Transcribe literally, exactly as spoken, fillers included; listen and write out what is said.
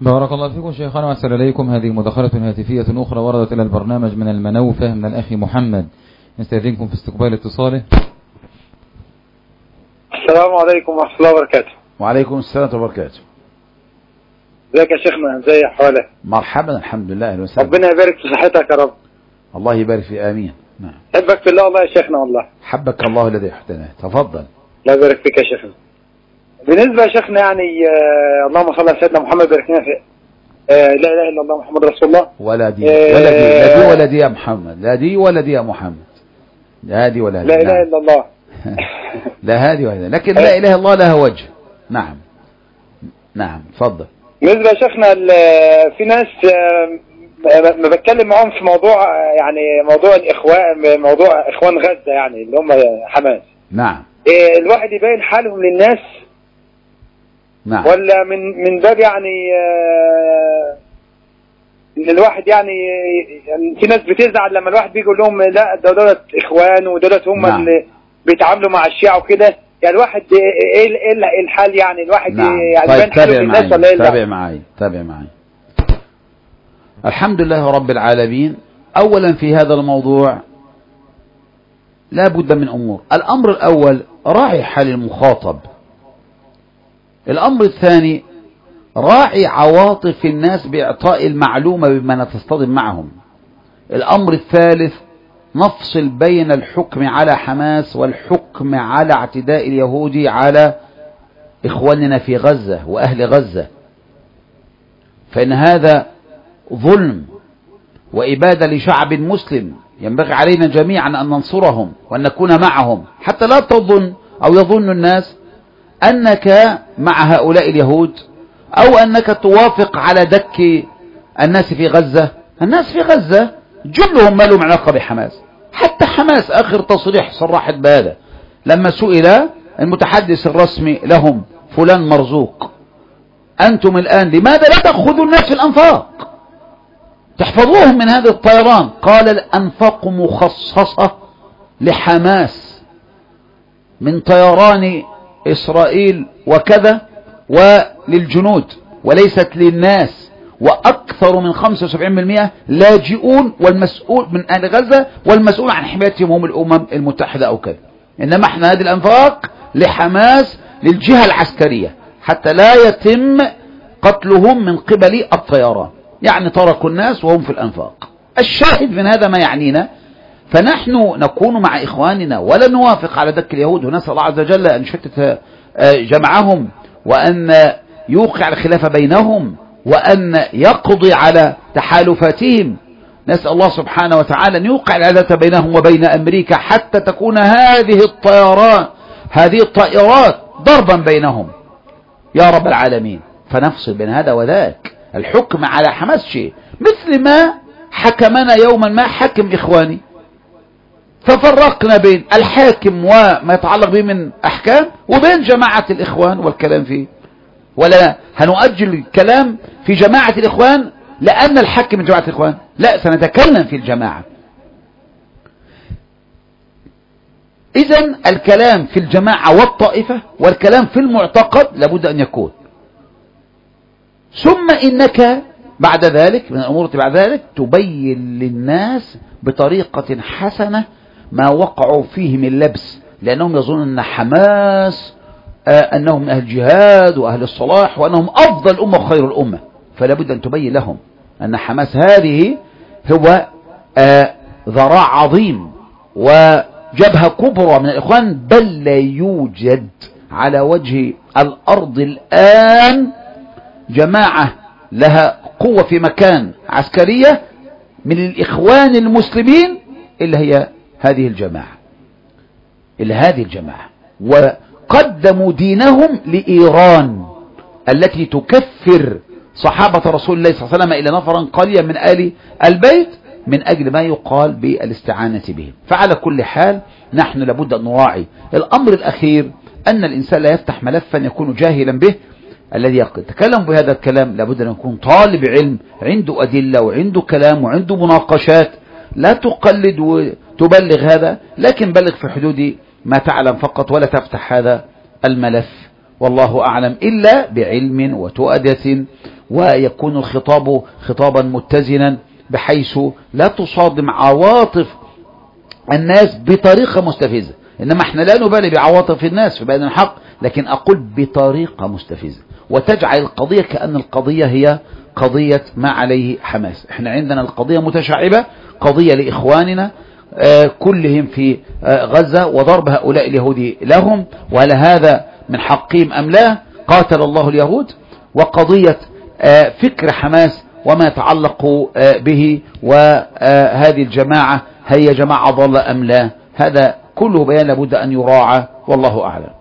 بارك الله فيكم شيخنا وأسأل إليكم. هذه مداخلة هاتفية أخرى وردت إلى البرنامج من المنوفة من الأخ محمد، نستأذنكم في استقبال اتصاله. السلام عليكم ورحمة الله وبركاته. وعليكم السلام وبركاته. ازيك يا شيخنا؟ ازي احوالك؟ مرحبا، الحمد لله، اهلا وسهلا. ربنا يبارك في صحتك يا رب. الله يبارك في امين. نعم. حبك في الله والله يا شيخنا والله. حبك الله الذي احتناه. تفضل. الله يبارك فيك يا شيخنا. بالنسبة يا شيخنا يعني آه اللهم صل على سيدنا محمد بارك لنا في آه لا اله الا الله محمد رسول الله. ولا دي آه ولا دي لا دي ولا دي يا محمد، لا دي ولا دي يا محمد، لا دي ولا دي. لا اله الا الله. لا هذه ولا، لكن لا اله الا الله لها وجه. نعم نعم تفضل. بالنسبة يا شيخنا في ناس ما بتكلم معاهم في موضوع يعني موضوع الاخوان، موضوع اخوان غزة يعني اللي هم حماس. نعم. الواحد يبين حالهم للناس. نعم. ولا من من باب يعني ان الواحد يعني في ناس بتزعل لما الواحد بيجي يقول لهم لا ده دولت اخوان ودولت هم نعم. اللي بيتعاملوا مع الشيعة وكده، يعني الواحد ايه ايه الحال يعني الواحد نعم. يعني طيب يبين حاله للناس ولا ايه؟ تابع معي تابع معي. الحمد لله رب العالمين. اولا في هذا الموضوع لا بد من امور. الامر الاول راعي حال المخاطب. الامر الثاني راعي عواطف الناس باعطاء المعلومة بما تصطدم معهم. الامر الثالث نفصل بين الحكم على حماس والحكم على اعتداء اليهود على إخواننا في غزة وأهل غزة، فإن هذا ظلم وإبادة لشعب مسلم. ينبغي علينا جميعا أن ننصرهم وأن نكون معهم، حتى لا تظن أو يظن الناس أنك مع هؤلاء اليهود أو أنك توافق على دك الناس في غزة. الناس في غزة جلهم ما لهم علاقة بحماس. حتى حماس آخر تصريح صرحت بهذا لما سئل المتحدث الرسمي لهم فلان مرزوق: أنتم الآن لماذا لا تأخذوا الناس في الأنفاق تحفظوهم من هذا الطيران؟ قال: الأنفاق مخصصة لحماس من طيران إسرائيل وكذا وللجنود وليست للناس، وأكثر من خمسة وسبعين بالمئة لاجئون والمسؤول من أهل غزة والمسؤول عن حمايتهم هم الأمم المتحدة أو كذا. إنما احنا هذه الأنفاق لحماس للجهة العسكرية حتى لا يتم قتلهم من قبل الطيران، يعني تركوا الناس وهم في الأنفاق. الشاهد من هذا ما يعنينا، فنحن نكون مع إخواننا ولا نوافق على دك اليهود، ونسأل الله عز وجل أن يشتت جمعهم وأن يوقع الخلاف بينهم وأن يقضي على تحالفاتهم. نسأل الله سبحانه وتعالى أن يوقع العداوة بينهم وبين أمريكا حتى تكون هذه الطيران هذه الطائرات ضربا بينهم يا رب العالمين. فنفصل بين هذا وذاك. الحكم على حماس شيء، مثل ما حكمنا يوما ما حكم إخواني، ففرقنا بين الحاكم وما يتعلق به من أحكام وبين جماعة الإخوان والكلام فيه. ولا هنؤجل الكلام في جماعة الإخوان لأن الحق من جماعة الإخوان، لا، سنتكلم في الجماعة. إذن الكلام في الجماعة والطائفة والكلام في المعتقد لابد أن يكون. ثم إنك بعد ذلك من الأمور بعد ذلك تبين للناس بطريقة حسنة ما وقعوا فيه من لبس، لأنهم يظنون أن حماس أنهم أهل الجهاد وأهل الصلاح وأنهم أفضل الأمة وخير الأمة. فلا بد أن تبين لهم أن حماس هذه هو ذراع عظيم وجبهة كبرى من الإخوان، بل لا يوجد على وجه الأرض الآن جماعة لها قوة في مكان عسكرية من الإخوان المسلمين إلا هي هذه الجماعة إلا هذه الجماعة وقدموا دينهم لإيران التي تكفر صحابة رسول الله صلى الله عليه وسلم إلى نفرا قليلا من آل البيت من أجل ما يقال بالاستعانة بهم. فعلى كل حال نحن لابد أن نراعي. الأمر الأخير أن الإنسان لا يفتح ملفا يكون جاهلا به. الذي يتكلم بهذا الكلام لابد أن يكون طالب علم عنده أدلة وعنده كلام وعنده مناقشات. لا تقلد وتبلغ هذا، لكن بلغ في حدود ما تعلم فقط، ولا تفتح هذا الملف والله أعلم إلا بعلم وتؤدة ويكون الخطاب خطابا متزنا بحيث لا تصادم عواطف الناس بطريقة مستفزة. إنما احنا لا نبالي بعواطف الناس في بيان الحق، لكن أقول بطريقة مستفزة وتجعل القضية كأن القضية هي قضية ما عليه حماس. احنا عندنا القضية متشعبة، قضية لإخواننا آه كلهم في آه غزة وضرب هؤلاء اليهود لهم، وهل هذا من حقهم أم لا؟ قاتل الله اليهود. وقضية آه فكر حماس وما يتعلق آه به، وهذه الجماعة هي جماعة ضالة أم لا، هذا كله بيان لابد أن يراعى، والله أعلم.